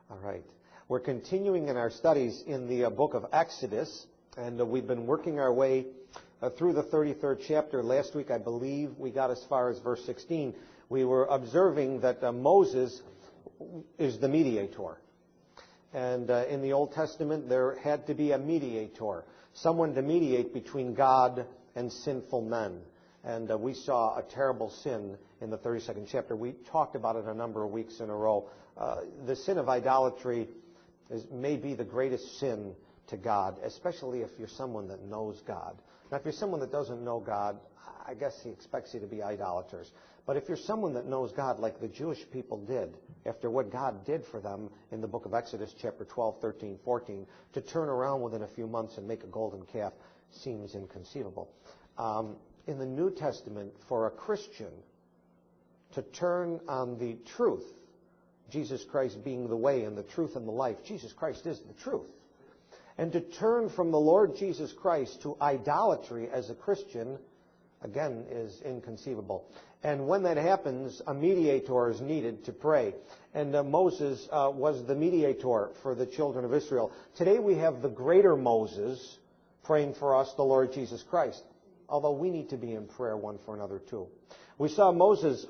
All right. We're continuing in our studies in the book of Exodus, and we've been working our way through the 33rd chapter. Last week, I believe, we got as far as verse 16. We were observing that Moses is the mediator. And in the Old Testament, there had to be a mediator, someone to mediate between God and sinful men. And we saw a terrible sin in the 32nd chapter. We talked about it a number of weeks in a row. The sin of idolatry may be the greatest sin to God, especially if you're someone that knows God. Now, if you're someone that doesn't know God, I guess he expects you to be idolaters. But if you're someone that knows God like the Jewish people did, after what God did for them in the book of Exodus, chapter 12, 13, 14, to turn around within a few months and make a golden calf seems inconceivable. In the New Testament, for a Christian to turn on the truth, Jesus Christ being the way and the truth and the life, Jesus Christ is the truth, and to turn from the Lord Jesus Christ to idolatry as a Christian, again, is inconceivable. And when that happens, a mediator is needed to pray. And Moses was the mediator for the children of Israel. Today we have the greater Moses praying for us, the Lord Jesus Christ. Although we need to be in prayer one for another too. We saw Moses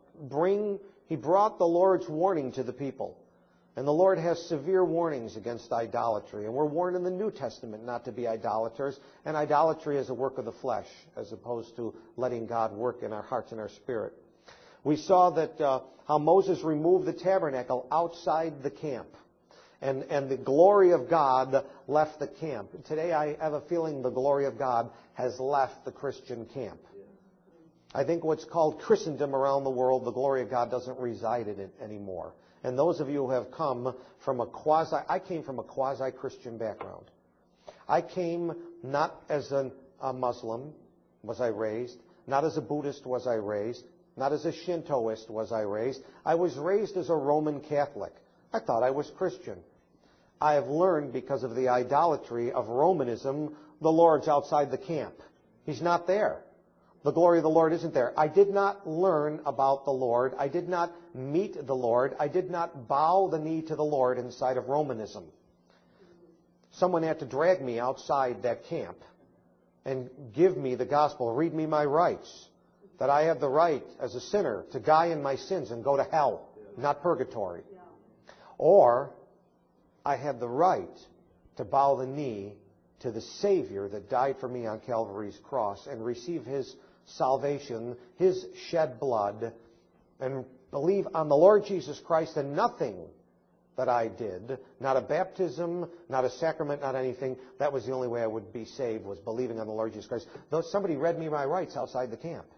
he brought the Lord's warning to the people. And the Lord has severe warnings against idolatry. And we're warned in the New Testament not to be idolaters. And idolatry is a work of the flesh, as opposed to letting God work in our hearts and our spirit. We saw that how Moses removed the tabernacle outside the camp. And the glory of God left the camp. Today I have a feeling the glory of God has left the Christian camp. I think what's called Christendom around the world, the glory of God doesn't reside in it anymore. And those of you who have come from I came from a quasi-Christian background. I came not as a Muslim was I raised, not as a Buddhist was I raised, not as a Shintoist was I raised. I was raised as a Roman Catholic. I thought I was Christian. I have learned because of the idolatry of Romanism, the Lord's outside the camp. He's not there. The glory of the Lord isn't there. I did not learn about the Lord. I did not meet the Lord. I did not bow the knee to the Lord inside of Romanism. Someone had to drag me outside that camp and give me the gospel, read me my rights, that I have the right as a sinner to die in my sins and go to hell, not purgatory. Or I had the right to bow the knee to the Savior that died for me on Calvary's cross and receive His salvation, His shed blood, and believe on the Lord Jesus Christ and nothing that I did, not a baptism, not a sacrament, not anything. That was the only way I would be saved, was believing on the Lord Jesus Christ. Though somebody read me my rights outside the camp.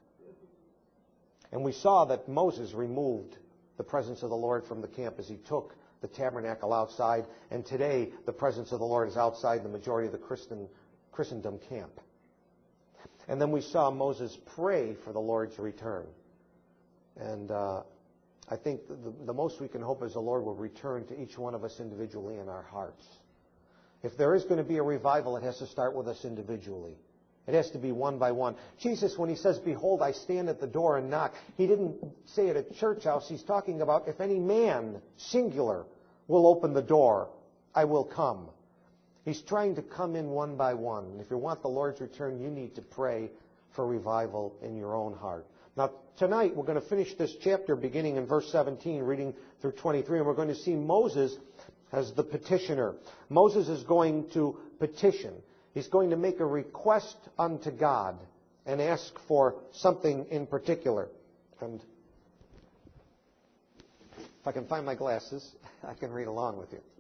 And we saw that Moses removed the presence of the Lord from the camp as he took the tabernacle outside. And today, the presence of the Lord is outside the majority of the Christendom camp. And then we saw Moses pray for the Lord's return. And I think the most we can hope is the Lord will return to each one of us individually in our hearts. If there is going to be a revival, it has to start with us individually. It has to be one by one. Jesus, when He says, "Behold, I stand at the door and knock," He didn't say it at a church house. He's talking about if any man, singular, will open the door, I will come. He's trying to come in one by one. And if you want the Lord's return, you need to pray for revival in your own heart. Now, tonight we're going to finish this chapter beginning in verse 17, reading through 23, and we're going to see Moses as the petitioner. Moses is going to petition. He's going to make a request unto God and ask for something in particular. And if I can find my glasses, I can read along with you.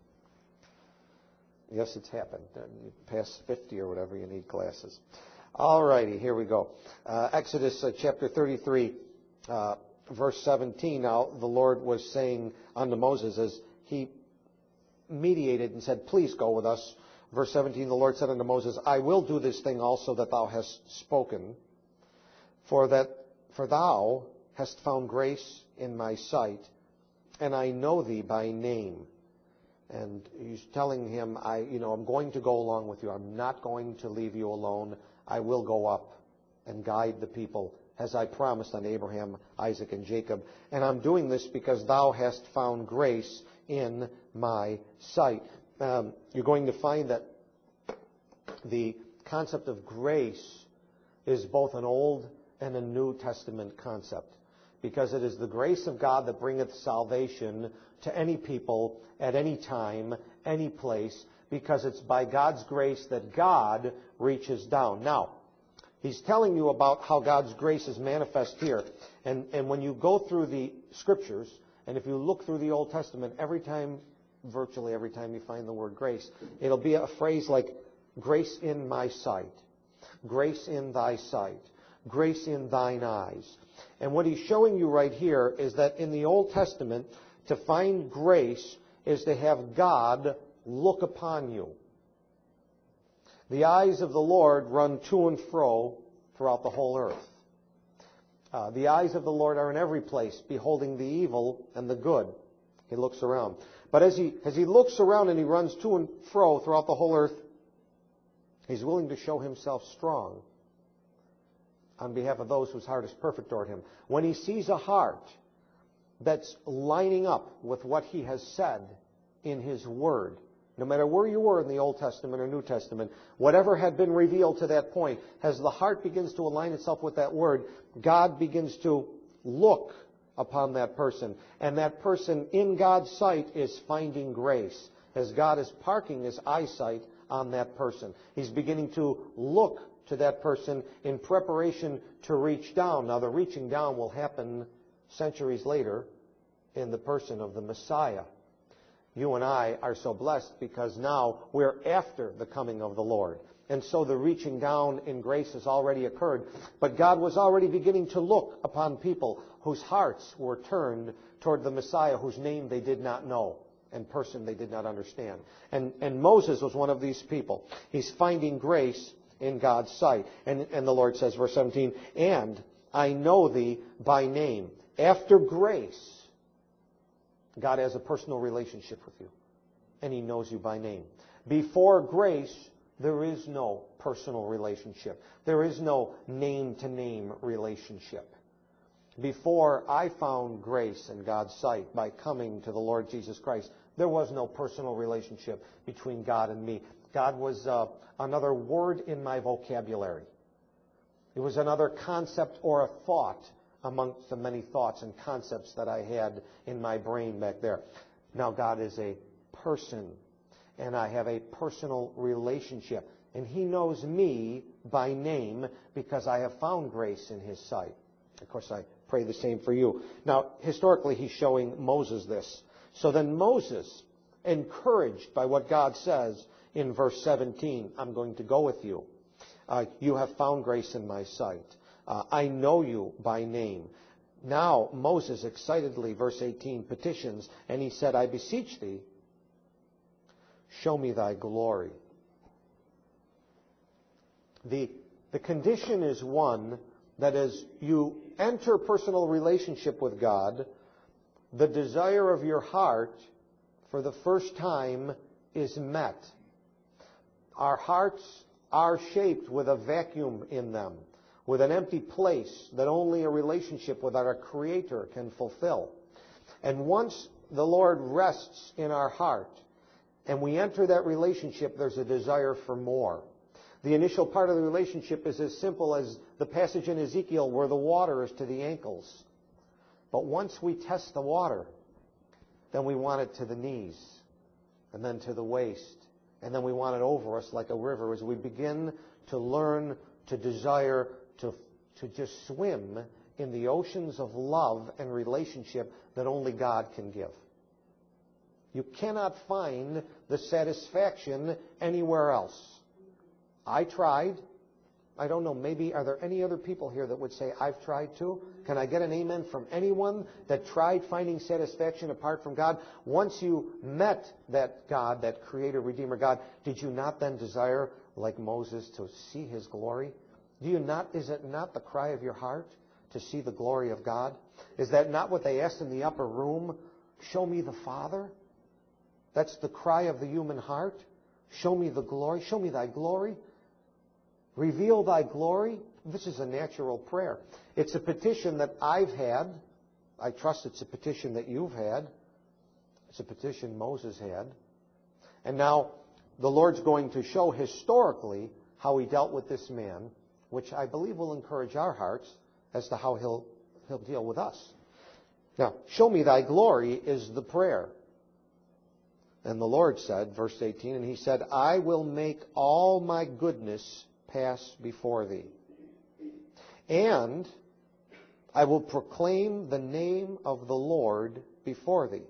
Yes, it's happened. Past 50 or whatever, you need glasses. All righty, here we go. Exodus chapter 33, verse 17. Now, the Lord was saying unto Moses as He mediated and said, "Please go with us." Verse 17, the Lord said unto Moses, "I will do this thing also that thou hast spoken, for thou hast found grace in my sight, and I know thee by name." And He's telling him, I'm going to go along with you. I'm not going to leave you alone. I will go up and guide the people as I promised on Abraham, Isaac, and Jacob. And I'm doing this because thou hast found grace in my sight. You're going to find that the concept of grace is both an Old and a New Testament concept, because it is the grace of God that bringeth salvation to any people at any time, any place, because it's by God's grace that God reaches down. Now, he's telling you about how God's grace is manifest here. And when you go through the Scriptures, and if you look through the Old Testament, virtually every time you find the word grace, it'll be a phrase like, grace in my sight, grace in thy sight, grace in thine eyes. And what he's showing you right here is that in the Old Testament, to find grace is to have God look upon you. The eyes of the Lord run to and fro throughout the whole earth. The eyes of the Lord are in every place, beholding the evil and the good. He looks around. But as he looks around and he runs to and fro throughout the whole earth, he's willing to show himself strong on behalf of those whose heart is perfect toward him. When he sees a heart that's lining up with what he has said in his word, no matter where you were in the Old Testament or New Testament, whatever had been revealed to that point, as the heart begins to align itself with that word, God begins to look upon that person. And that person in God's sight is finding grace, as God is parking his eyesight on that person. He's beginning to look to that person in preparation to reach down. Now, the reaching down will happen centuries later in the person of the Messiah. You and I are so blessed because now we're after the coming of the Lord. And so the reaching down in grace has already occurred. But God was already beginning to look upon people whose hearts were turned toward the Messiah, whose name they did not know and person they did not understand. And Moses was one of these people. He's finding grace in God's sight. And the Lord says, verse 17, and I know thee by name. After grace, God has a personal relationship with you, and he knows you by name. Before grace, there is no personal relationship. There is no name-to-name relationship. Before I found grace in God's sight by coming to the Lord Jesus Christ, there was no personal relationship between God and me. God was another word in my vocabulary. It was another concept or a thought amongst the many thoughts and concepts that I had in my brain back there. Now God is a person, and I have a personal relationship. And he knows me by name because I have found grace in his sight. Of course, I pray the same for you. Now, historically, he's showing Moses this. So then Moses, encouraged by what God says in verse 17, I'm going to go with you. You have found grace in my sight. I know you by name. Now Moses excitedly, verse 18, petitions, and he said, I beseech thee, show me thy glory. The condition is one that as you enter personal relationship with God, the desire of your heart for the first time is met. Our hearts are shaped with a vacuum in them, with an empty place that only a relationship with our Creator can fulfill. And once the Lord rests in our heart and we enter that relationship, there's a desire for more. The initial part of the relationship is as simple as the passage in Ezekiel where the water is to the ankles. But once we test the water, then we want it to the knees, and then to the waist, and then we want it over us like a river as we begin to learn to desire to just swim in the oceans of love and relationship that only God can give. You cannot find the satisfaction anywhere else. I tried. I don't know, maybe are there any other people here that would say, I've tried too? Can I get an amen from anyone that tried finding satisfaction apart from God? Once you met that God, that Creator, Redeemer God, did you not then desire, like Moses, to see his glory? Is it not the cry of your heart to see the glory of God? Is that not what they asked in the upper room? Show me the Father. That's the cry of the human heart. Show me the glory. Show me thy glory. Reveal thy glory. This is a natural prayer. It's a petition that I've had. I trust it's a petition that you've had. It's a petition Moses had. And now the Lord's going to show historically how he dealt with this man, which I believe will encourage our hearts as to how he'll deal with us. Now, show me thy glory is the prayer. And the Lord said, verse 18, and he said, I will make all my goodness pass before thee. And I will proclaim the name of the Lord before thee.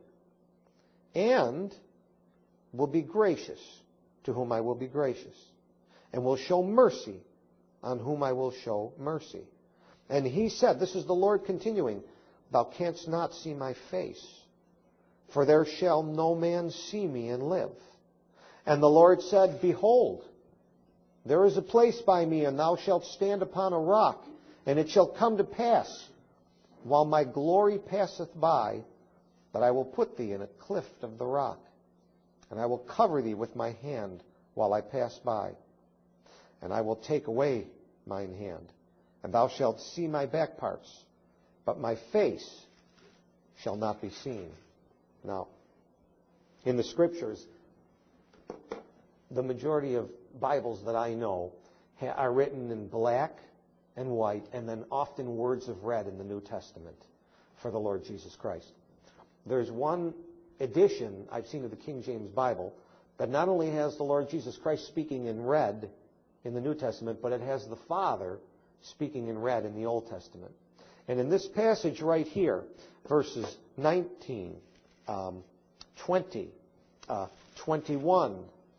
And will be gracious to whom I will be gracious. And will show mercy on whom I will show mercy. And he said, this is the Lord continuing, thou canst not see my face, for there shall no man see me and live. And the Lord said, behold, there is a place by me, and thou shalt stand upon a rock, and it shall come to pass, while my glory passeth by, that I will put thee in a cleft of the rock, and I will cover thee with my hand while I pass by. And I will take away mine hand, and thou shalt see my back parts, but my face shall not be seen. Now, in the Scriptures, the majority of Bibles that I know are written in black and white, and then often words of red in the New Testament for the Lord Jesus Christ. There's one edition I've seen of the King James Bible that not only has the Lord Jesus Christ speaking in red in the New Testament, but it has the Father speaking in red in the Old Testament. And in this passage right here, verses 19, 20, 21,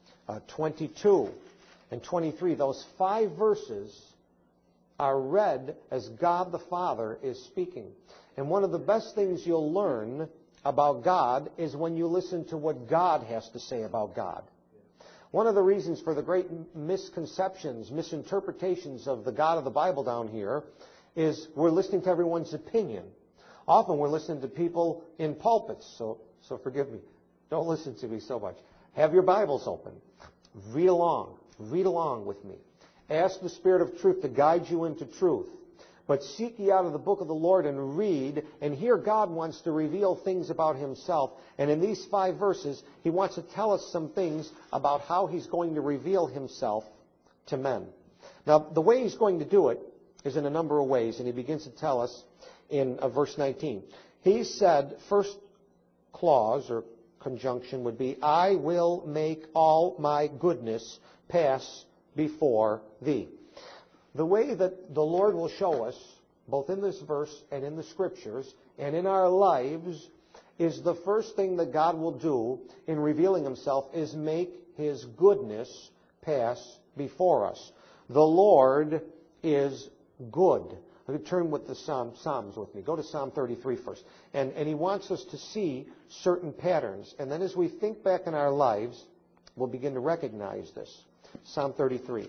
22, and 23, those 5 verses are read as God the Father is speaking. And one of the best things you'll learn about God is when you listen to what God has to say about God. One of the reasons for the great misconceptions, misinterpretations of the God of the Bible down here is we're listening to everyone's opinion. Often we're listening to people in pulpits, so forgive me. Don't listen to me so much. Have your Bibles open. Read along. Read along with me. Ask the Spirit of truth to guide you into truth. But seek ye out of the book of the Lord and read, and here God wants to reveal things about himself. And in these 5 verses, he wants to tell us some things about how he's going to reveal himself to men. Now, the way he's going to do it is in a number of ways, and he begins to tell us in verse 19. He said, first clause or conjunction would be, I will make all my goodness pass before thee. The way that the Lord will show us, both in this verse and in the Scriptures and in our lives, is the first thing that God will do in revealing himself is make his goodness pass before us. The Lord is good. Turn with the Psalms with me. Go to Psalm 33 first. And he wants us to see certain patterns. And then as we think back in our lives, we'll begin to recognize this. Psalm 33.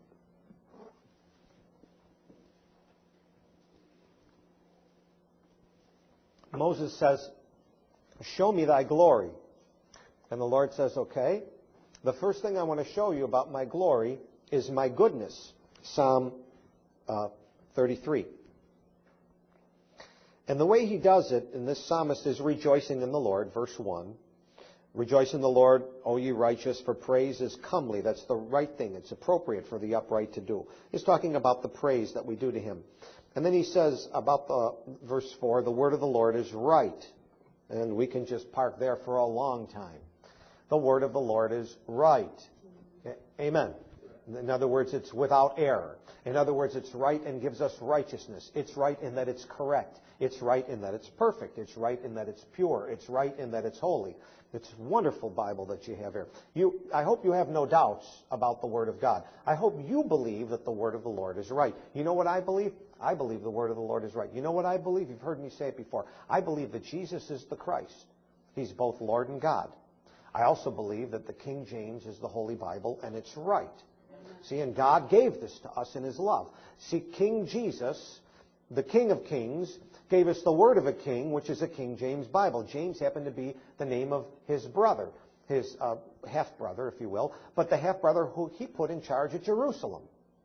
Moses says, show me thy glory. And the Lord says, okay. The first thing I want to show you about my glory is my goodness. Psalm 33. And the way he does it, and this psalmist is rejoicing in the Lord, verse 1. Rejoice in the Lord, O ye righteous, for praise is comely. That's the right thing. It's appropriate for the upright to do. He's talking about the praise that we do to him. And then he says about verse 4, the word of the Lord is right. And we can just park there for a long time. The word of the Lord is right. Amen. In other words, it's without error. In other words, it's right and gives us righteousness. It's right in that it's correct. It's right in that it's perfect. It's right in that it's pure. It's right in that it's holy. It's a wonderful Bible that you have here. I hope you have no doubts about the Word of God. I hope you believe that the Word of the Lord is right. You know what I believe? I believe the Word of the Lord is right. You know what I believe? You've heard me say it before. I believe that Jesus is the Christ. He's both Lord and God. I also believe that the King James is the Holy Bible, and it's right. See, and God gave this to us in His love. See, King Jesus, the King of Kings, gave us the word of a king, which is a King James Bible. James happened to be the name of his brother, his half-brother, if you will, but the half-brother who he put in charge at Jerusalem.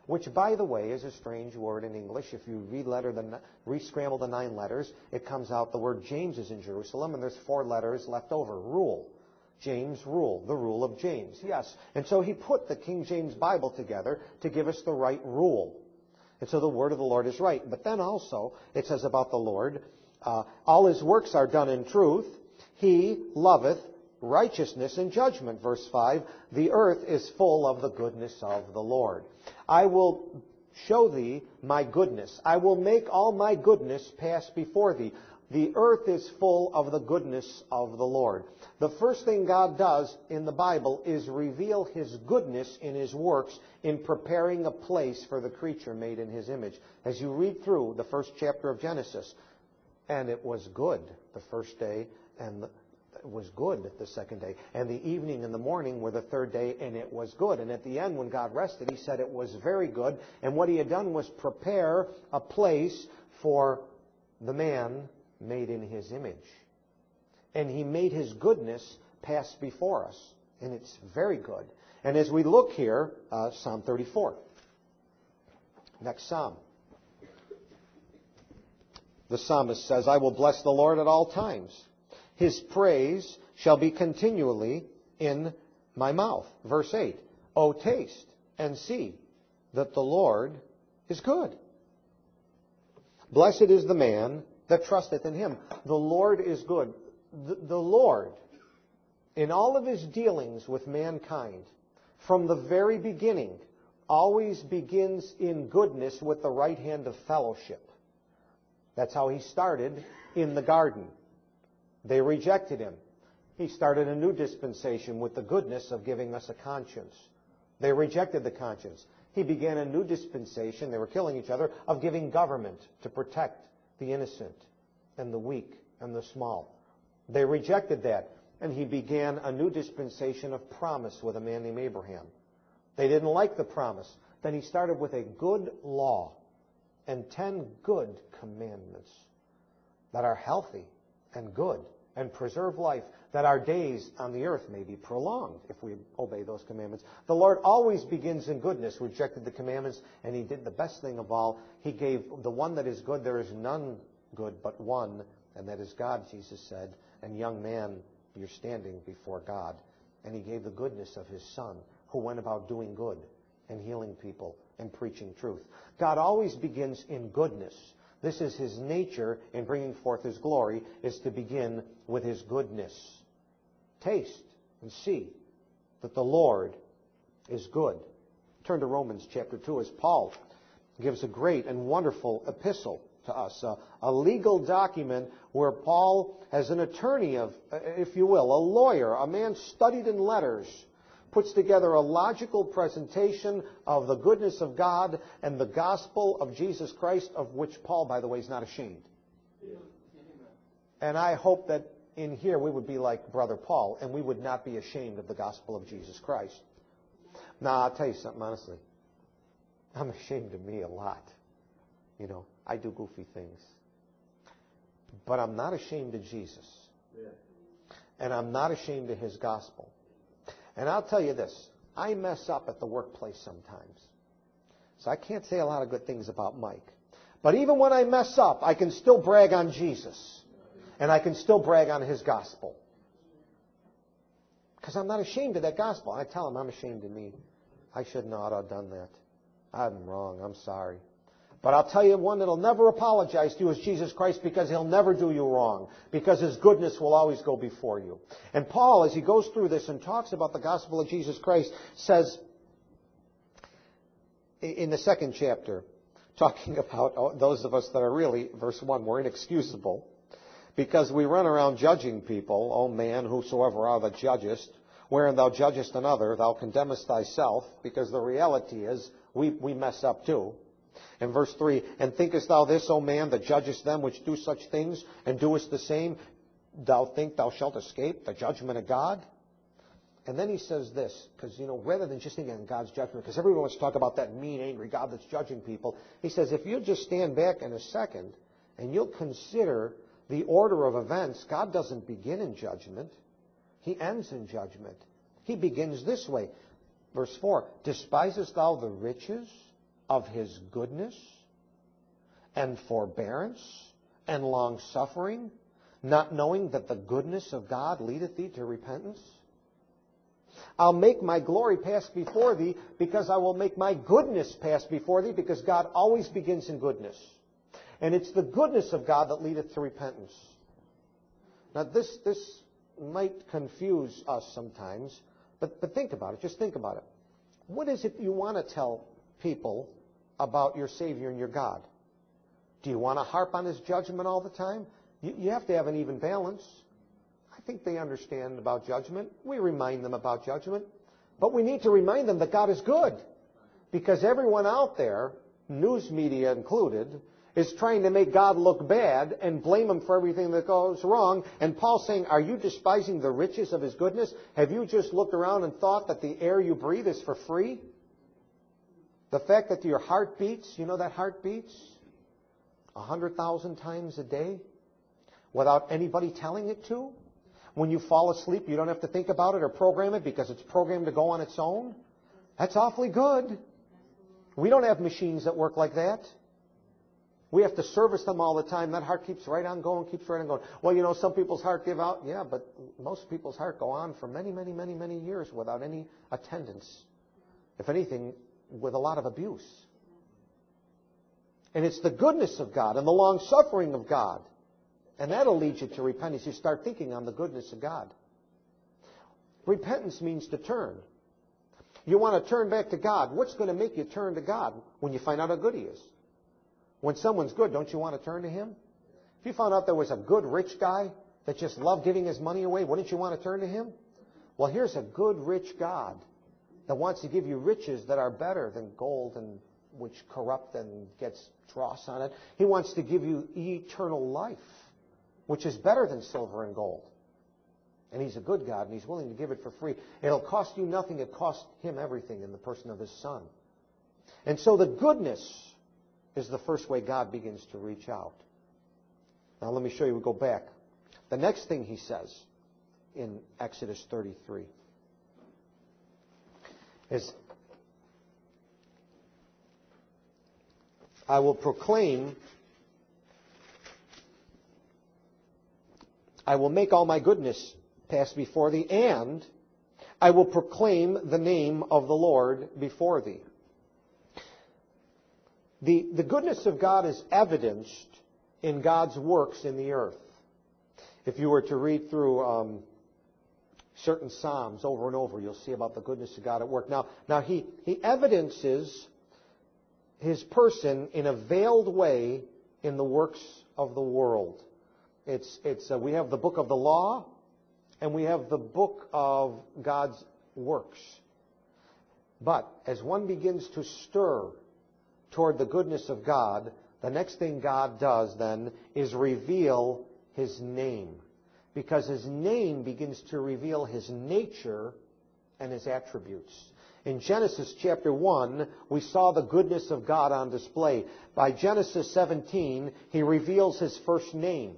which, by the way, is a strange word in English. If you re-scramble the 9 letters, it comes out the word James is in Jerusalem, and there's 4 letters left over. Rule. James rule. The rule of James. Yes. And so he put the King James Bible together to give us the right rule. And so the word of the Lord is right. But then also, it says about the Lord, all his works are done in truth. He loveth righteousness and judgment. Verse 5, the earth is full of the goodness of the Lord. I will show thee my goodness. I will make all my goodness pass before thee. The earth is full of the goodness of the Lord. The first thing God does in the Bible is reveal his goodness in his works in preparing a place for the creature made in his image. As you read through the first chapter of Genesis, and it was good the first day, and it was good the second day, and the evening and the morning were the third day, and it was good. And at the end, when God rested, he said it was very good. And what he had done was prepare a place for the man made in his image. And he made his goodness pass before us. And it's very good. And as we look here, Psalm 34. Next psalm. The psalmist says, I will bless the Lord at all times. His praise shall be continually in my mouth. Verse 8. O taste and see that the Lord is good. Blessed is the man that trusteth in him. The Lord is good. The Lord, in all of his dealings with mankind, from the very beginning, always begins in goodness with the right hand of fellowship. That's how he started in the garden. They rejected him. He started a new dispensation with the goodness of giving us a conscience. They rejected the conscience. He began a new dispensation, they were killing each other, of giving government to protect the innocent and the weak and the small. They rejected that, and he began a new dispensation of promise with a man named Abraham. They didn't like the promise. Then he started with a good law and 10 good commandments that are healthy and good and preserve life, that our days on the earth may be prolonged if we obey those commandments. The Lord always begins in goodness, rejected the commandments, and he did the best thing of all. He gave the one that is good. There is none good but one, and that is God, Jesus said. And young man, you're standing before God. And he gave the goodness of his Son, who went about doing good and healing people and preaching truth. God always begins in goodness. This is his nature in bringing forth his glory, is to begin with his goodness. Taste and see that the Lord is good. Turn to Romans chapter 2 as Paul gives a great and wonderful epistle to us, a legal document where Paul, as an attorney of, if you will, a lawyer, a man studied in letters, puts together a logical presentation of the goodness of God and the gospel of Jesus Christ, of which Paul, by the way, is not ashamed. And I hope that in here we would be like Brother Paul, and we would not be ashamed of the gospel of Jesus Christ. Now, I'll tell you something honestly. I'm ashamed of me a lot. You know, I do goofy things. But I'm not ashamed of Jesus. And I'm not ashamed of his gospel. And I'll tell you this, I mess up at the workplace sometimes. So I can't say a lot of good things about Mike. But even when I mess up, I can still brag on Jesus. And I can still brag on his gospel. Because I'm not ashamed of that gospel. I tell him I'm ashamed of me. I should not have done that. I'm wrong. I'm sorry. But I'll tell you one that'll never apologize to you is Jesus Christ, because he'll never do you wrong, because his goodness will always go before you. And Paul, as he goes through this and talks about the gospel of Jesus Christ, says in the second chapter, talking about those of us that are really, verse 1, we're inexcusable, because we run around judging people. O man, whosoever thou that judgest, wherein thou judgest another, thou condemnest thyself, because the reality is we mess up too. In verse 3, and thinkest thou this, O man, that judgest them which do such things, and doest the same, thou think thou shalt escape the judgment of God? And then he says this, because, rather than just thinking of God's judgment, because everyone wants to talk about that mean, angry God that's judging people, he says, if you'll just stand back in a second, and you'll consider the order of events, God doesn't begin in judgment. He ends in judgment. He begins this way. Verse 4, despisest thou the riches of His goodness and forbearance and long-suffering, not knowing that the goodness of God leadeth thee to repentance? I'll make my glory pass before thee, because I will make my goodness pass before thee, because God always begins in goodness. And it's the goodness of God that leadeth to repentance. Now this might confuse us sometimes, but think about it. Just think about it. What is it you want to tell people about your Savior and your God? Do you want to harp on His judgment all the time? You have to have an even balance. I think they understand about judgment. We remind them about judgment. But we need to remind them that God is good. Because everyone out there, news media included, is trying to make God look bad and blame Him for everything that goes wrong. And Paul's saying, are you despising the riches of His goodness? Have you just looked around and thought that the air you breathe is for free? The fact that your heart beats, you know that heart beats 100,000 times a day without anybody telling it to? When you fall asleep, you don't have to think about it or program it because it's programmed to go on its own? That's awfully good. We don't have machines that work like that. We have to service them all the time. That heart keeps right on going, keeps right on going. Well, you know, some people's heart give out. Yeah, but most people's heart go on for many, many, many, many years without any attendance. If anything, with a lot of abuse. And it's the goodness of God and the long-suffering of God. And that'll lead you to repentance. You start thinking on the goodness of God. Repentance means to turn. You want to turn back to God. What's going to make you turn to God? When you find out how good He is. When someone's good, don't you want to turn to Him? If you found out there was a good rich guy that just loved giving his money away, wouldn't you want to turn to Him? Well, here's a good rich God that wants to give you riches that are better than gold and which corrupt and gets dross on it. He wants to give you eternal life, which is better than silver and gold. And He's a good God, and He's willing to give it for free. It'll cost you nothing. It cost Him everything in the person of His Son. And so the goodness is the first way God begins to reach out. Now let me show you. We go back. The next thing He says in Exodus 33 is, I will make all my goodness pass before thee, and I will proclaim the name of the Lord before thee. The goodness of God is evidenced in God's works in the earth. If you were to read through certain Psalms over and over, you'll see about the goodness of God at work. Now He evidences His person in a veiled way in the works of the world. We have the book of the law, and we have the book of God's works. But as one begins to stir toward the goodness of God, the next thing God does then is reveal His name. Because His name begins to reveal His nature and His attributes. In Genesis chapter 1, we saw the goodness of God on display. By Genesis 17, He reveals His first name.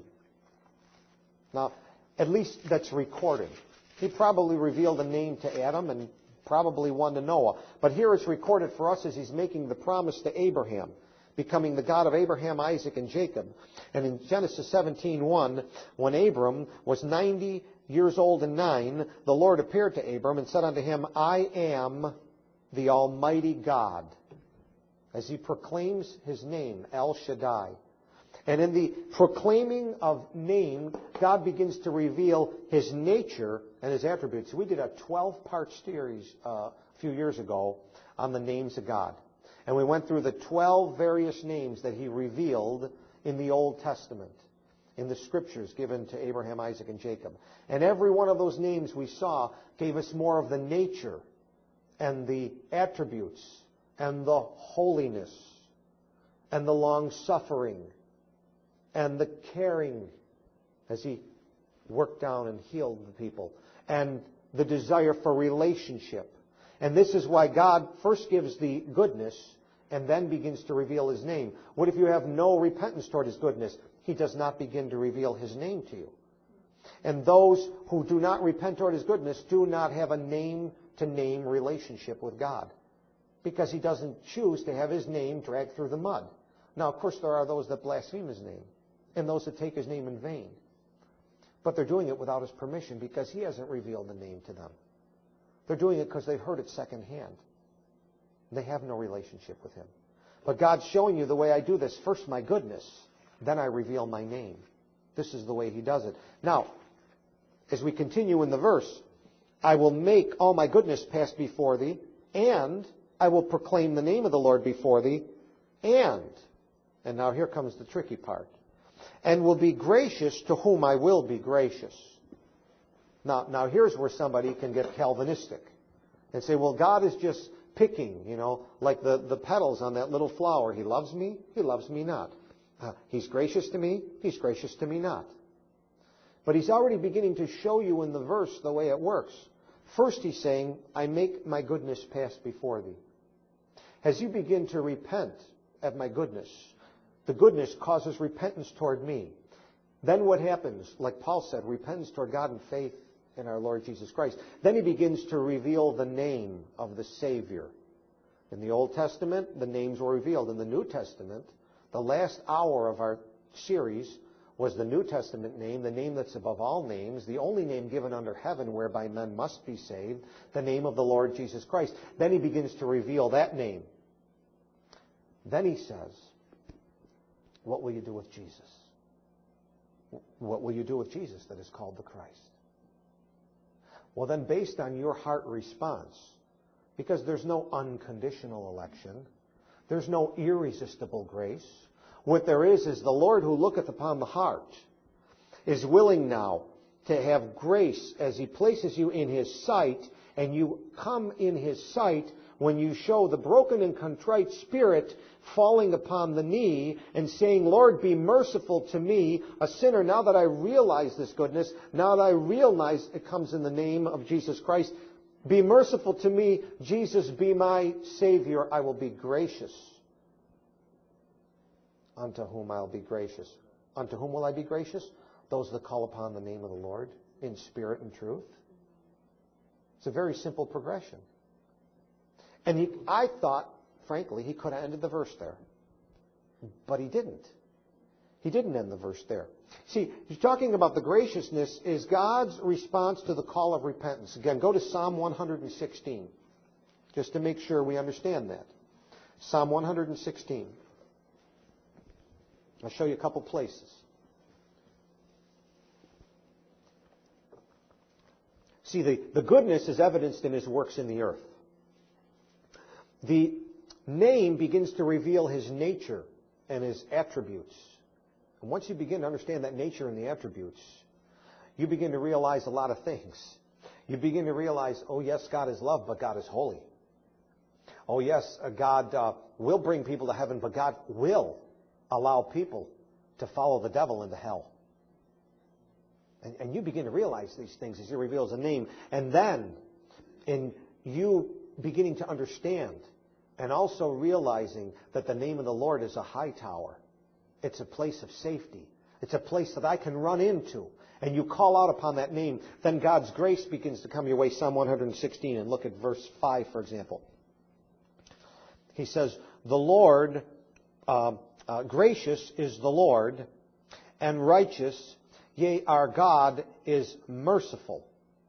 Now, at least that's recorded. He probably revealed a name to Adam and probably one to Noah. But here it's recorded for us as He's making the promise to Abraham, becoming the God of Abraham, Isaac, and Jacob. And in Genesis 17:1, when Abram was 90 years old and 9, the Lord appeared to Abram and said unto him, I am the Almighty God. As He proclaims His name, El Shaddai. And in the proclaiming of name, God begins to reveal His nature and His attributes. We did a 12-part series a few years ago on the names of God. And we went through the 12 various names that He revealed in the Old Testament, in the Scriptures given to Abraham, Isaac, and Jacob. And every one of those names we saw gave us more of the nature and the attributes and the holiness and the long-suffering and the caring as He worked down and healed the people, and the desire for relationship. And this is why God first gives the goodness and then begins to reveal His name. What if you have no repentance toward His goodness? He does not begin to reveal His name to you. And those who do not repent toward His goodness do not have a name-to-name relationship with God. because he doesn't choose to have his name dragged through the mud. Now, of course, there are those that blaspheme his name and those that take his name in vain. But they're doing it without his permission because he hasn't revealed the name to them. They're doing it because they've heard it secondhand. They have no relationship with him. But God's showing you the way I do this. First, my goodness. Then I reveal my name. This is the way he does it. Now, as we continue in the verse, I will make all my goodness pass before thee, and I will proclaim the name of the Lord before thee, and now here comes the tricky part, and will be gracious to whom I will be gracious. Now here's where somebody can get Calvinistic and say, well, God is just picking, like the petals on that little flower. He loves me not. He's gracious to me not. But he's already beginning to show you in the verse the way it works. First he's saying, I make my goodness pass before thee. As you begin to repent of my goodness, the goodness causes repentance toward me. Then what happens? Like Paul said, repentance toward God and faith in our Lord Jesus Christ. Then he begins to reveal the name of the Savior. In the Old Testament, the names were revealed. In the New Testament, the last hour of our series was the New Testament name, the name that's above all names, the only name given under heaven whereby men must be saved, the name of the Lord Jesus Christ. Then he begins to reveal that name. Then he says, what will you do with Jesus? What will you do with Jesus that is called the Christ? Well, then based on your heart response, because there's no unconditional election, there's no irresistible grace. What there is the Lord who looketh upon the heart is willing now to have grace as he places you in his sight, and you come in his sight when you show the broken and contrite spirit falling upon the knee and saying, Lord, be merciful to me, a sinner, now that I realize this goodness, now that I realize it comes in the name of Jesus Christ. Be merciful to me, Jesus, be my Savior. I will be gracious. Unto whom I'll be gracious. Unto whom will I be gracious? Those that call upon the name of the Lord in spirit and truth. It's a very simple progression. And I thought, frankly, he could have ended the verse there. But he didn't. He didn't end the verse there. See, he's talking about the graciousness is God's response to the call of repentance. Again, go to Psalm 116, just to make sure we understand that. Psalm 116. I'll show you a couple places. See, the goodness is evidenced in his works in the earth. The name begins to reveal his nature and his attributes. And once you begin to understand that nature and the attributes, you begin to realize a lot of things. You begin to realize, oh yes, God is love, but God is holy. Oh yes, God will bring people to heaven, but God will allow people to follow the devil into hell. And you begin to realize these things as he reveals a name. And then, in you beginning to understand and also realizing that the name of the Lord is a high tower. It's a place of safety. It's a place that I can run into. And you call out upon that name. Then God's grace begins to come your way. Psalm 116, and look at verse 5, for example. He says, the Lord, gracious is the Lord, and righteous, yea, our God is merciful.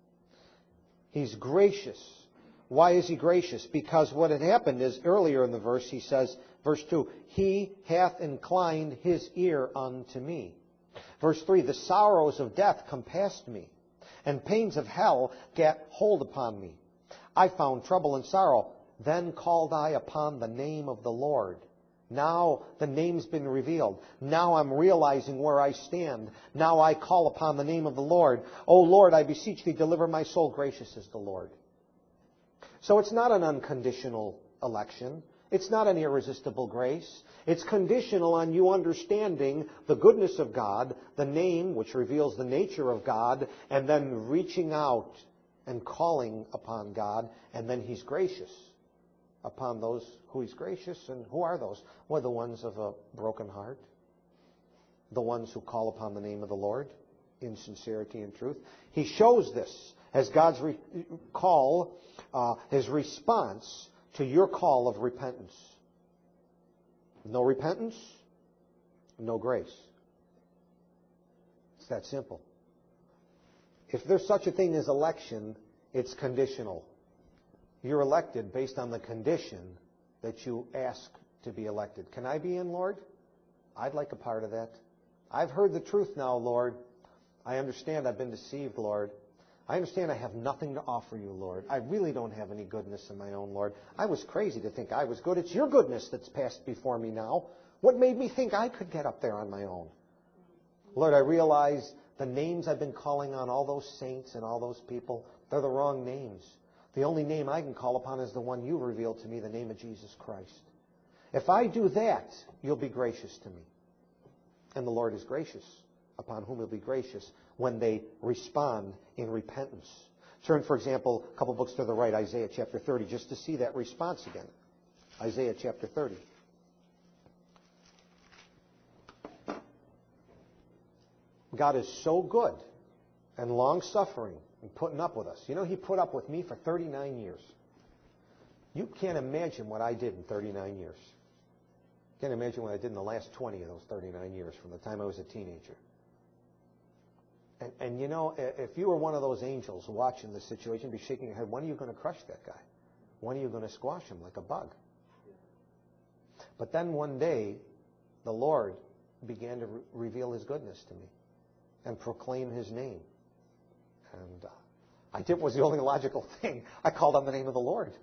He's gracious. Why is he gracious? Because what had happened is, earlier in the verse, he says, verse 2, he hath inclined his ear unto me. Verse 3, the sorrows of death compassed me, and pains of hell gat hold upon me. I found trouble and sorrow. Then called I upon the name of the Lord. Now the name's been revealed. Now I'm realizing where I stand. Now I call upon the name of the Lord. O Lord, I beseech thee, deliver my soul. Gracious is the Lord. So it's not an unconditional election. It's not an irresistible grace. It's conditional on you understanding the goodness of God, the name which reveals the nature of God, and then reaching out and calling upon God, and then he's gracious upon those who he's gracious. And who are those? Well, the ones of a broken heart, the ones who call upon the name of the Lord in sincerity and truth. He shows this as God's call, his response to your call of repentance. No repentance, no grace. It's that simple. If there's such a thing as election, it's conditional. You're elected based on the condition that you ask to be elected. Can I be in, Lord? I'd like a part of that. I've heard the truth now, Lord. I understand I've been deceived, Lord. I understand I have nothing to offer you, Lord. I really don't have any goodness in my own, Lord. I was crazy to think I was good. It's your goodness that's passed before me now. What made me think I could get up there on my own? Lord, I realize the names I've been calling on, all those saints and all those people, they're the wrong names. The only name I can call upon is the one you revealed to me, the name of Jesus Christ. If I do that, you'll be gracious to me. And the Lord is gracious upon whom he'll be gracious when they respond in repentance. Turn, for example, a couple books to the right, Isaiah chapter 30, just to see that response again. Isaiah chapter 30. God is so good and long-suffering and putting up with us. You know, he put up with me for 39 years. You can't imagine what I did in 39 years. Can't imagine what I did in the last 20 of those 39 years from the time I was a teenager. And you know, if you were one of those angels watching the situation, be shaking your head, when are you going to crush that guy? When are you going to squash him like a bug? But then one day, the Lord began to reveal his goodness to me and proclaim his name. And I did what was the only logical thing. I called on the name of the Lord.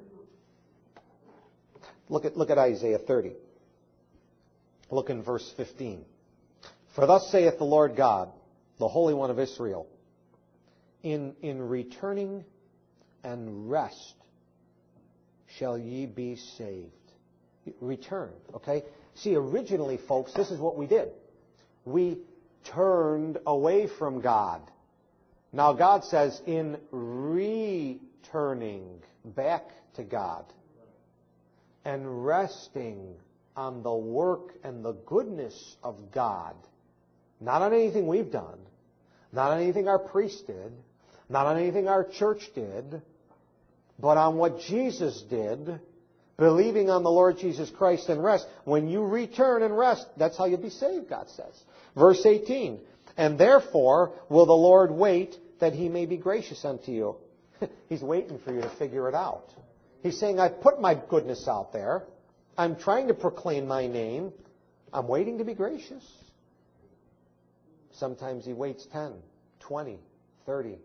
Amen. Look at Isaiah 30. Look in verse 15. For thus saith the Lord God, the Holy One of Israel, in returning and rest shall ye be saved. Return, okay? See, originally, folks, this is what we did. We turned away from God. Now God says, in returning back to God and resting on the work and the goodness of God, not on anything we've done, not on anything our priest did, not on anything our church did, but on what Jesus did, believing on the Lord Jesus Christ and rest. When you return and rest, that's how you'll be saved, God says. Verse 18, and therefore will the Lord wait that he may be gracious unto you. He's waiting for you to figure it out. He's saying, I've put my goodness out there. I'm trying to proclaim my name. I'm waiting to be gracious. Sometimes he waits 10, 20, 30,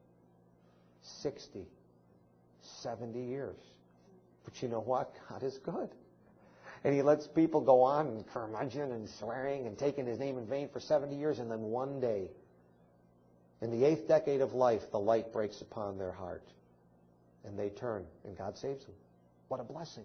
60, 70 years. But you know what? God is good. And he lets people go on and curmudgeon and swearing and taking his name in vain for 70 years. And then one day, in the 8th decade of life, the light breaks upon their heart. And they turn, and God saves them. What a blessing.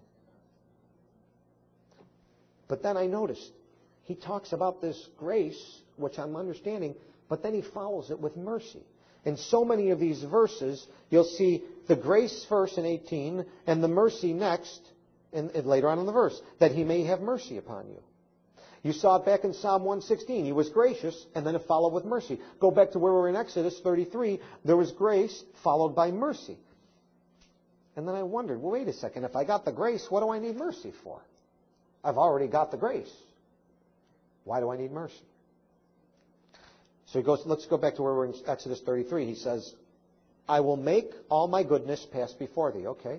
But then I noticed, he talks about this grace, which I'm understanding, but then he follows it with mercy. In so many of these verses, you'll see the grace first in 18 and the mercy next, and later on in the verse, that he may have mercy upon you. You saw it back in Psalm 116. He was gracious, and then it followed with mercy. Go back to where we're in Exodus 33. There was grace followed by mercy. And then I wondered, well, wait a second. If I got the grace, what do I need mercy for? I've already got the grace. Why do I need mercy? So he goes, let's go back to where we're in Exodus 33. He says, I will make all my goodness pass before thee. Okay.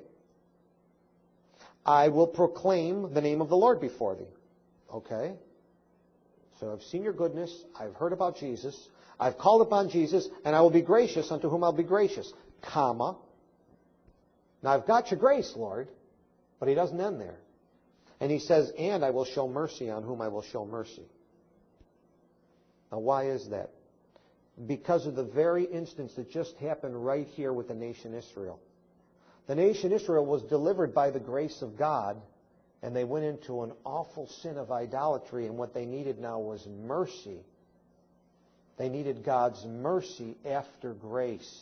I will proclaim the name of the Lord before thee. Okay. So I've seen your goodness. I've heard about Jesus. I've called upon Jesus, and I will be gracious unto whom I'll be gracious. Comma. Now I've got your grace, Lord, but he doesn't end there. And he says, and I will show mercy on whom I will show mercy. Now why is that? Because of the very instance that just happened right here with the nation Israel. The nation Israel was delivered by the grace of God, and they went into an awful sin of idolatry, and what they needed now was mercy. They needed God's mercy after grace.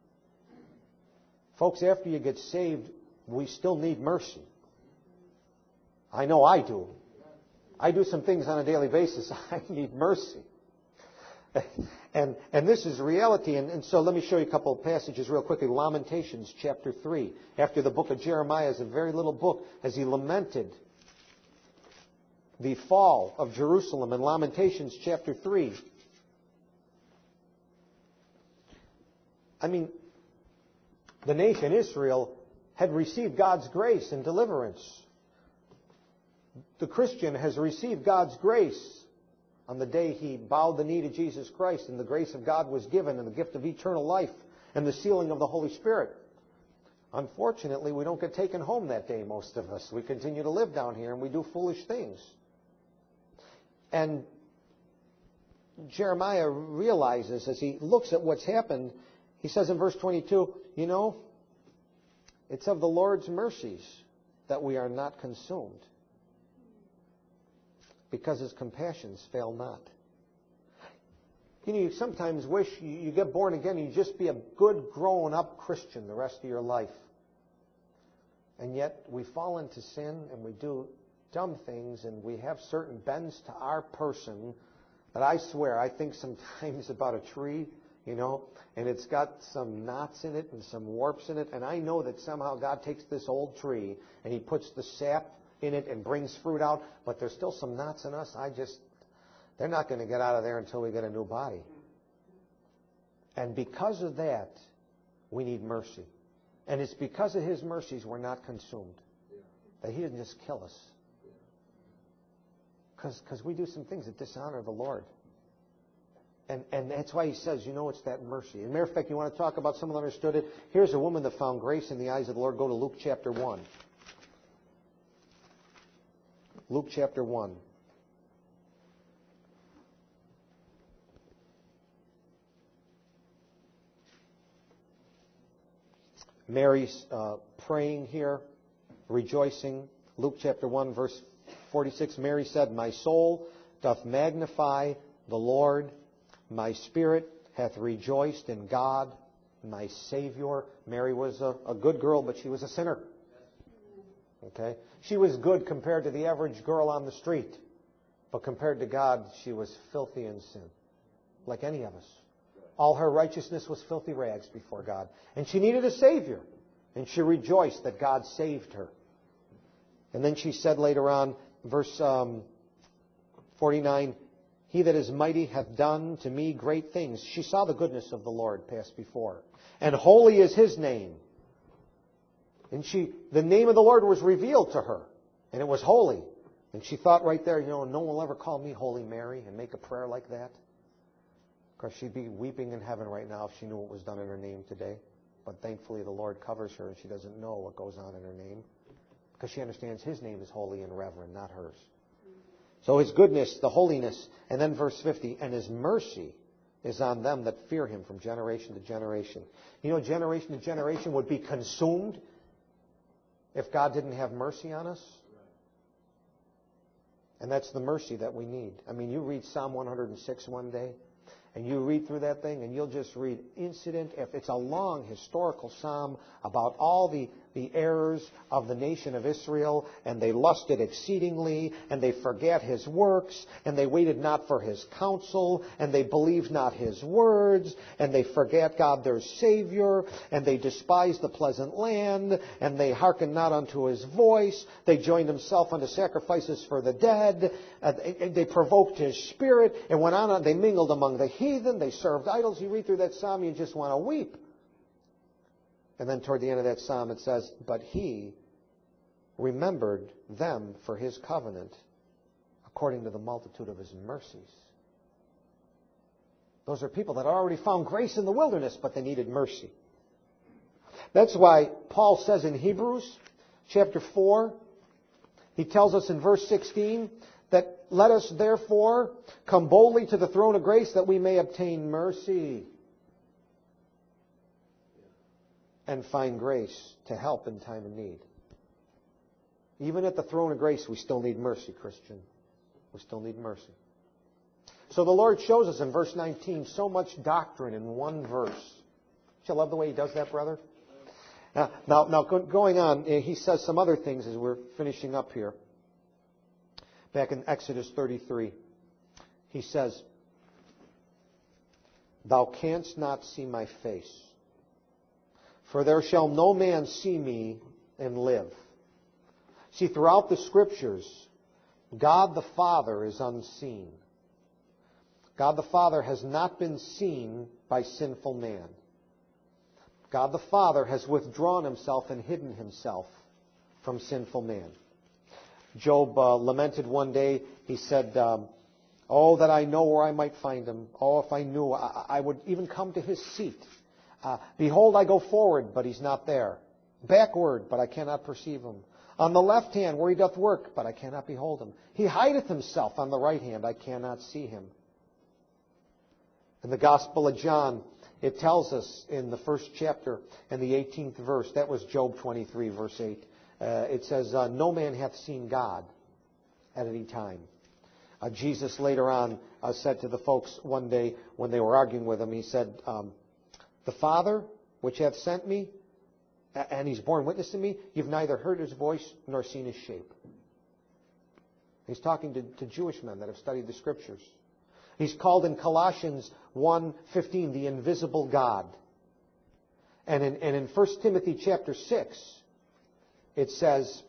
Folks, after you get saved, we still need mercy. I know I do. I do some things on a daily basis. I need mercy. And this is reality. And so let me show you a couple of passages real quickly. Lamentations chapter 3. After the book of Jeremiah is a very little book, as he lamented the fall of Jerusalem. In Lamentations chapter 3. I mean, the nation Israel had received God's grace and deliverance. The Christian has received God's grace on the day he bowed the knee to Jesus Christ, and the grace of God was given, and the gift of eternal life, and the sealing of the Holy Spirit. Unfortunately, we don't get taken home that day, most of us. We continue to live down here, and we do foolish things. And Jeremiah realizes, as he looks at what's happened, he says in verse 22, you know, it's of the Lord's mercies that we are not consumed, because His compassions fail not. You know, you sometimes wish you get born again and you just be a good grown-up Christian the rest of your life. And yet we fall into sin and we do dumb things and we have certain bends to our person that I swear I think sometimes about a tree, you know, and it's got some knots in it and some warps in it, and I know that somehow God takes this old tree and He puts the sap in it and brings fruit out, but there's still some knots in us. They're not going to get out of there until we get a new body. And because of that, we need mercy. And it's because of His mercies we're not consumed. That He didn't just kill us. Because we do some things that dishonor the Lord. And that's why He says, you know, it's that mercy. As a matter of fact, you want to talk about someone that understood it? Here's a woman that found grace in the eyes of the Lord. Go to Luke chapter 1. Luke chapter 1. Mary's praying here, rejoicing. Luke chapter 1, verse 46. Mary said, my soul doth magnify the Lord. My spirit hath rejoiced in God, my Savior. Mary was a good girl, but she was a sinner. Okay? She was good compared to the average girl on the street. But compared to God, she was filthy in sin. Like any of us. All her righteousness was filthy rags before God. And she needed a Savior. And she rejoiced that God saved her. And then she said later on, verse 49, He that is mighty hath done to me great things. She saw the goodness of the Lord pass before. And holy is His name. And the name of the Lord was revealed to her. And it was holy. And she thought right there, you know, no one will ever call me Holy Mary and make a prayer like that. Because she'd be weeping in heaven right now if she knew what was done in her name today. But thankfully the Lord covers her and she doesn't know what goes on in her name. Because she understands His name is holy and reverend, not hers. So His goodness, the holiness, and then verse 50, and His mercy is on them that fear Him from generation to generation. You know, generation to generation would be consumed if God didn't have mercy on us. And that's the mercy that we need. I mean, you read Psalm 106 one day, and you read through that thing, and you'll just read incident. It's a long historical psalm about all the errors of the nation of Israel, and they lusted exceedingly, and they forgat His works, and they waited not for His counsel, and they believed not His words, and they forgat God their Savior, and they despised the pleasant land, and they hearkened not unto His voice. They joined themselves unto sacrifices for the dead. They provoked His Spirit, and went on. They mingled among the heathen. They served idols. You read through that psalm, you just want to weep. And then toward the end of that psalm it says, but He remembered them for His covenant according to the multitude of His mercies. Those are people that already found grace in the wilderness, but they needed mercy. That's why Paul says in Hebrews chapter 4, he tells us in verse 16, that let us therefore come boldly to the throne of grace that we may obtain mercy and find grace to help in time of need. Even at the throne of grace, we still need mercy, Christian. We still need mercy. So the Lord shows us in verse 19 so much doctrine in one verse. Don't you love the way He does that, brother? Now, going on, He says some other things as we're finishing up here. Back in Exodus 33, He says, thou canst not see my face. For there shall no man see me and live. See, throughout the Scriptures, God the Father is unseen. God the Father has not been seen by sinful man. God the Father has withdrawn himself and hidden himself from sinful man. Job lamented one day. He said, oh, that I know where I might find him. Oh, if I knew, I would even come to his seat. Behold, I go forward, but he's not there. Backward, but I cannot perceive him. On the left hand, where he doth work, but I cannot behold him. He hideth himself on the right hand, I cannot see him. In the Gospel of John, it tells us in the first chapter and the 18th verse, that was Job 23, verse 8, it says, no man hath seen God at any time. Jesus later on said to the folks one day when they were arguing with him, he said, the Father which hath sent me, and he's borne witness to me, you've neither heard his voice nor seen his shape. He's talking to Jewish men that have studied the Scriptures. He's called in Colossians 1:15 the invisible God. And in 1 Timothy chapter 6, it says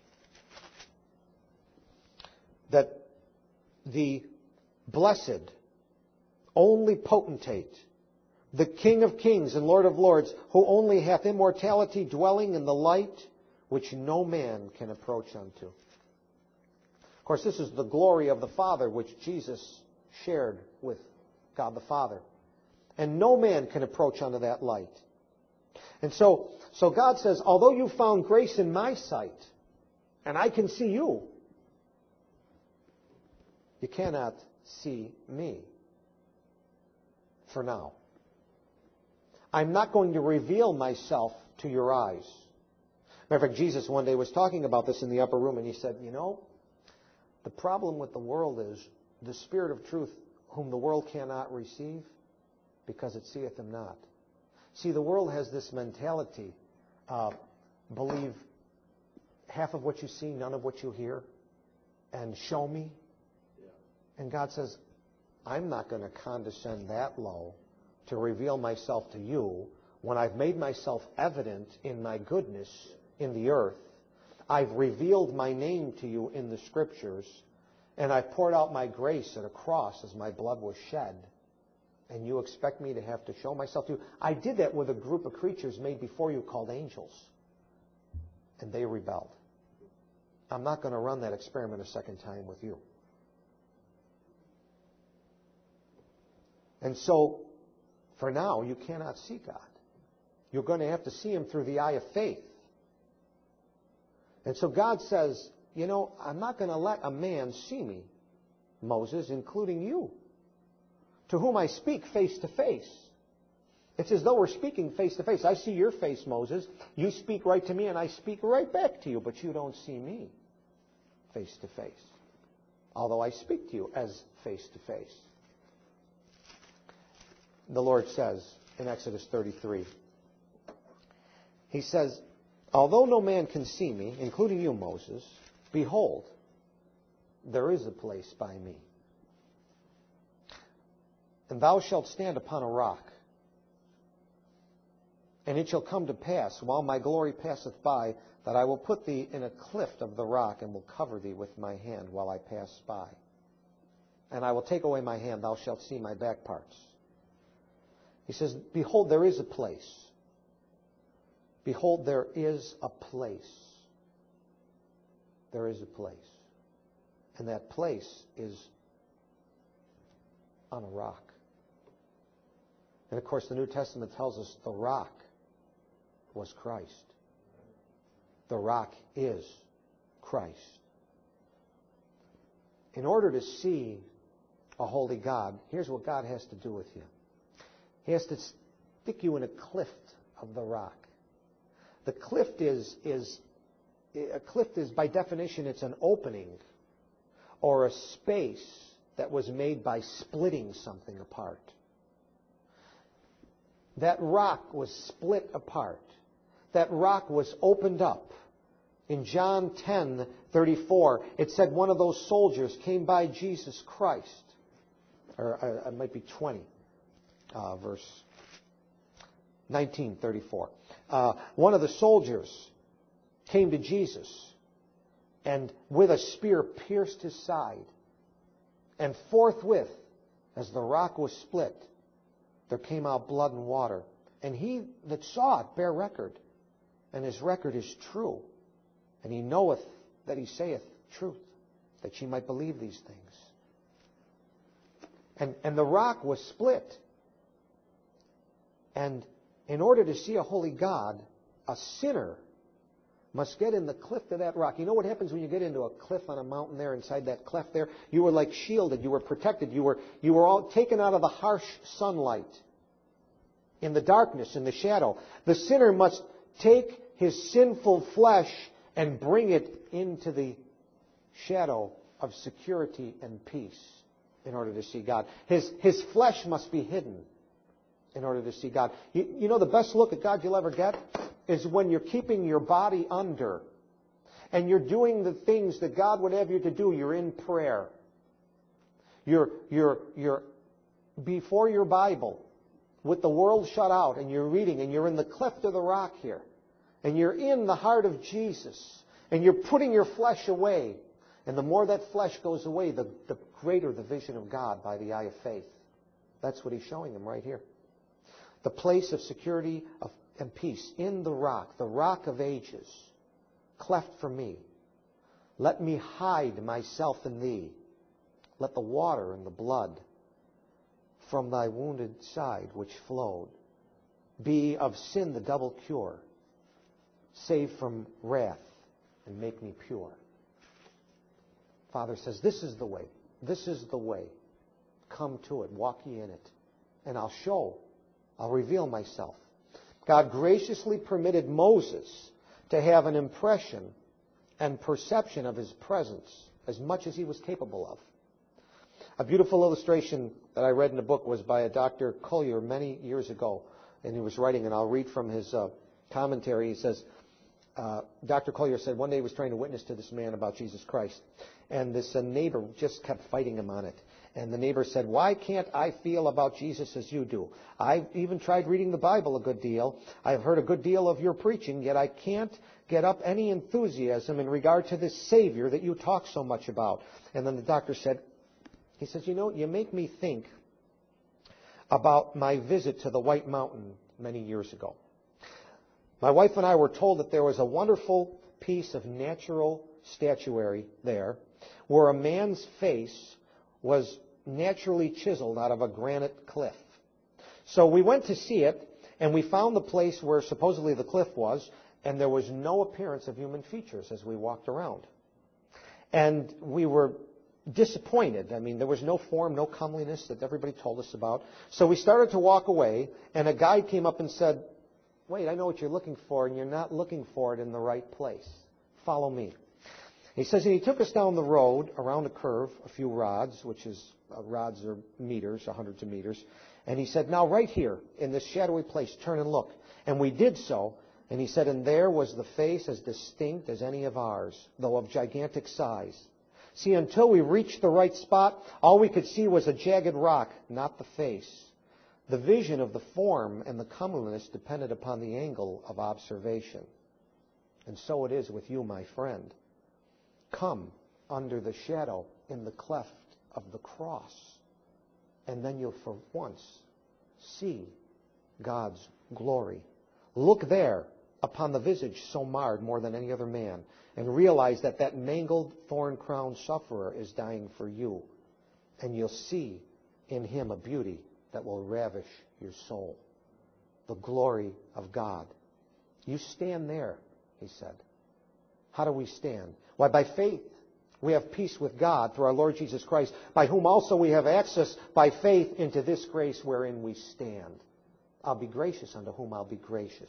that the blessed, only potentate, the King of kings and Lord of lords, who only hath immortality, dwelling in the light which no man can approach unto. Of course, this is the glory of the Father which Jesus shared with God the Father. And no man can approach unto that light. And so God says, although you found grace in my sight, and I can see you, you cannot see me for now. I'm not going to reveal myself to your eyes. Matter of fact, Jesus one day was talking about this in the upper room, and he said, the problem with the world is the Spirit of truth, whom the world cannot receive, because it seeth him not. See, the world has this mentality, believe half of what you see, none of what you hear, and show me. And God says, I'm not going to condescend that low to reveal myself to you when I've made myself evident in my goodness in the earth. I've revealed my name to you in the Scriptures, and I've poured out my grace at a cross as my blood was shed. And you expect me to have to show myself to you? I did that with a group of creatures made before you called angels. And they rebelled. I'm not going to run that experiment a second time with you. And so, for now, you cannot see God. You're going to have to see him through the eye of faith. And so God says, I'm not going to let a man see me, Moses, including you, to whom I speak face to face. It's as though we're speaking face to face. I see your face, Moses. You speak right to me, and I speak right back to you, but you don't see me face to face, although I speak to you as face to face. The Lord says in Exodus 33, he says, although no man can see me, including you, Moses, behold, there is a place by me. And thou shalt stand upon a rock. And it shall come to pass, while my glory passeth by, that I will put thee in a cleft of the rock, and will cover thee with my hand while I pass by. And I will take away my hand, thou shalt see my back parts. He says, behold, there is a place. Behold, there is a place. There is a place. And that place is on a rock. And of course, the New Testament tells us the rock was Christ. The rock is Christ. In order to see a holy God, here's what God has to do with you. He has to stick you in a cleft of the rock. The cleft is by definition, it's an opening or a space that was made by splitting something apart. That rock was split apart. That rock was opened up. In John 10:34, it said one of those soldiers came by Jesus Christ. Or it might be 20. verse 19:34. One of the soldiers came to Jesus and with a spear pierced his side. And forthwith, as the rock was split, there came out blood and water. And he that saw it bare record, and his record is true. And he knoweth that he saith truth, that ye might believe these things. And the rock was split. And in order to see a holy God, a sinner must get in the cleft of that rock. You know what happens when you get into a cliff on a mountain there, inside that cleft there? You were like shielded. You were protected. You were all taken out of the harsh sunlight, in the darkness, in the shadow. The sinner must take his sinful flesh and bring it into the shadow of security and peace in order to see God. His flesh must be hidden in order to see God. You know the best look at God you'll ever get is when you're keeping your body under and you're doing the things that God would have you to do. You're in prayer. You're before your Bible with the world shut out, and you're reading, and you're in the cleft of the rock here, and you're in the heart of Jesus, and you're putting your flesh away. And the more that flesh goes away, the greater the vision of God by the eye of faith. That's what he's showing him right here. The place of security and peace in the rock of ages, cleft for me. Let me hide myself in thee. Let the water and the blood from thy wounded side which flowed be of sin the double cure. Save from wrath and make me pure. Father says, this is the way. This is the way. Come to it. Walk ye in it. And I'll reveal myself. God graciously permitted Moses to have an impression and perception of his presence as much as he was capable of. A beautiful illustration that I read in a book was by a Dr. Collier many years ago, and he was writing, and I'll read from his commentary. He says, Dr. Collier said one day he was trying to witness to this man about Jesus Christ, and this neighbor just kept fighting him on it. And the neighbor said, why can't I feel about Jesus as you do? I've even tried reading the Bible a good deal. I've heard a good deal of your preaching, yet I can't get up any enthusiasm in regard to this Savior that you talk so much about. And then the doctor said, he says, you make me think about my visit to the White Mountain many years ago. My wife and I were told that there was a wonderful piece of natural statuary there where a man's face was naturally chiseled out of a granite cliff. So we went to see it, and we found the place where supposedly the cliff was, and there was no appearance of human features as we walked around. And we were disappointed. I mean, there was no form, no comeliness that everybody told us about. So we started to walk away, and a guide came up and said, wait, I know what you're looking for, and you're not looking for it in the right place. Follow me. He says, and he took us down the road around a curve, a few rods, which is rods are meters, hundreds of meters. And he said, now right here in this shadowy place, turn and look. And we did so. And he said, and there was the face as distinct as any of ours, though of gigantic size. See, until we reached the right spot, all we could see was a jagged rock, not the face. The vision of the form and the comeliness depended upon the angle of observation. And so it is with you, my friend. Come under the shadow in the cleft of the cross, and then you'll for once see God's glory. Look there upon the visage so marred more than any other man, and realize that that mangled, thorn-crowned sufferer is dying for you, and you'll see in him a beauty that will ravish your soul. The glory of God. You stand there, he said. How do we stand? Why, by faith. We have peace with God through our Lord Jesus Christ, by whom also we have access by faith into this grace wherein we stand. I'll be gracious unto whom I'll be gracious.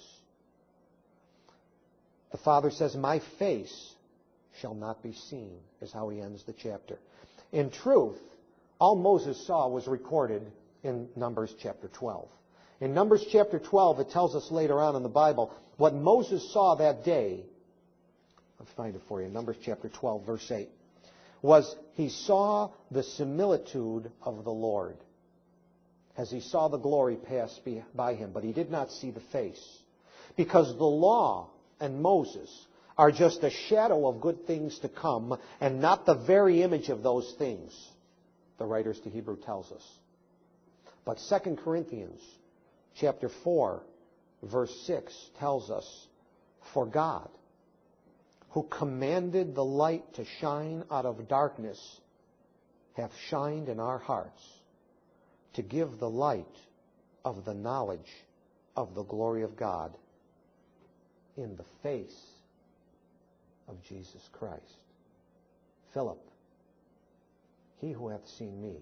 The Father says, my face shall not be seen, is how he ends the chapter. In truth, all Moses saw was recorded in Numbers chapter 12. In Numbers chapter 12, it tells us later on in the Bible what Moses saw that day. I'll find it for you. Numbers chapter 12, verse 8. Was he saw the similitude of the Lord. as he saw the glory pass by him, but he did not see the face. Because the law and Moses are just a shadow of good things to come and not the very image of those things, the writers to Hebrew tells us. But 2 Corinthians chapter 4, verse 6 tells us, for God, who commanded the light to shine out of darkness, hath shined in our hearts to give the light of the knowledge of the glory of God in the face of Jesus Christ. Philip, he who hath seen me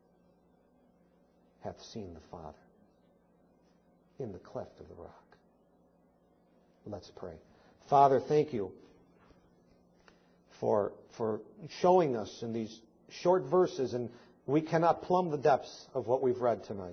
hath seen the Father in the cleft of the rock. Let's pray. Father, thank you for showing us in these short verses, and we cannot plumb the depths of what we've read tonight.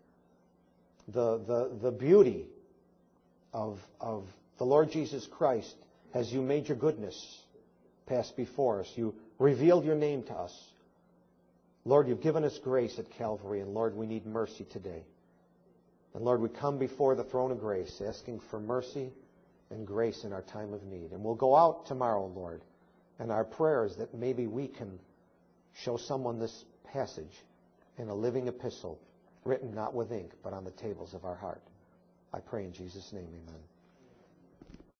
The beauty of the Lord Jesus Christ as you made your goodness pass before us. You revealed your name to us. Lord, you've given us grace at Calvary, and Lord, we need mercy today. And Lord, we come before the throne of grace asking for mercy and grace in our time of need. And we'll go out tomorrow, Lord, and our prayer is that maybe we can show someone this passage in a living epistle, written not with ink, but on the tables of our heart. I pray in Jesus' name, amen.